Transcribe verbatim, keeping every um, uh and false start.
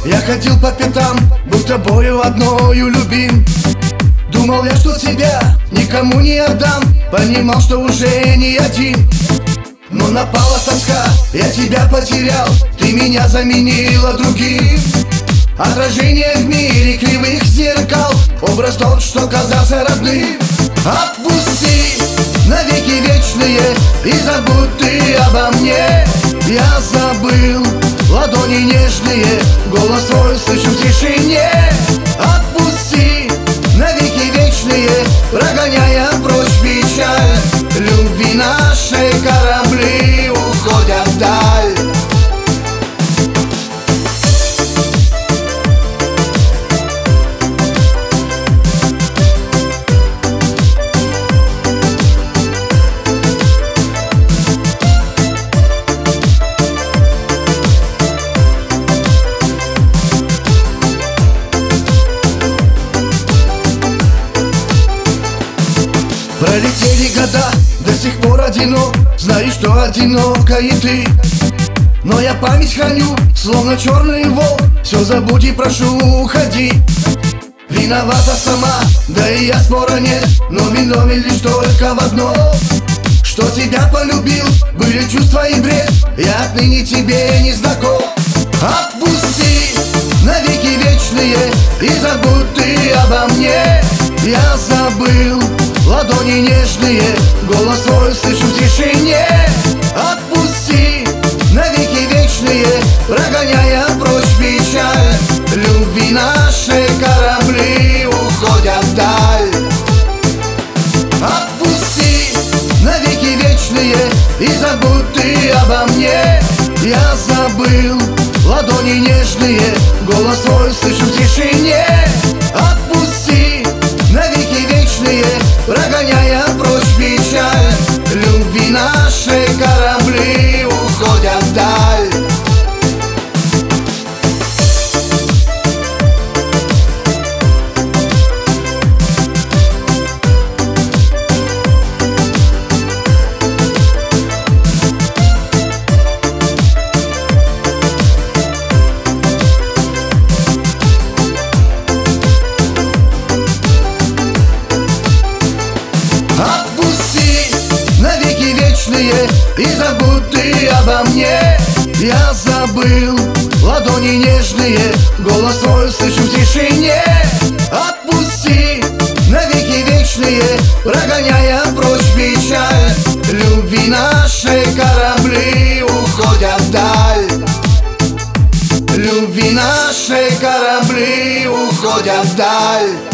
Я ходил по пятам, был тобою одною любим. Думал я, что тебя никому не отдам, понимал, что уже не один. Но напала тоска, я тебя потерял, ты меня заменила другим. Отражение в мире кривых зеркал, образ тот, что казался родным. Отпусти навеки вечные и забудь ты обо мне. Я забыл ладони нежные, голос твой слышу в тишине. Отпусти навеки вечные, прогоняя прочь печаль. Любви нашей корабли уходят вдаль. Пролетели года, до сих пор одинок, знаю, что одинока и ты. Но я память храню, словно черный волк, все забудь и прошу, уходи. Виновата сама, да и я спора нет, но виновен лишь только в одном, что тебя полюбил, были чувства и бред, я отныне тебе не знаком. Отпусти навеки вечные и забудь ты обо мне. Я забыл ладони нежные, голос твой слышу в тишине. Отпусти навеки вечные, прогоняя прочь печаль. Любви нашей корабли уходят вдаль. Отпусти навеки вечные и забудь ты обо мне. Я забыл ладони нежные, голос твой слышу в тишине. Отпусти навеки вечные, прогоняя прочь печаль. Любви нашей корабли уходят вдаль. Отпусти навеки вечные и забудь ты обо мне. Я забыл ладони нежные, голос твой слышу в тишине. Отпусти навеки вечные, прогоняя прочь печаль. Любви нашей корабли уходят вдаль. Любви нашей корабли уходят вдаль.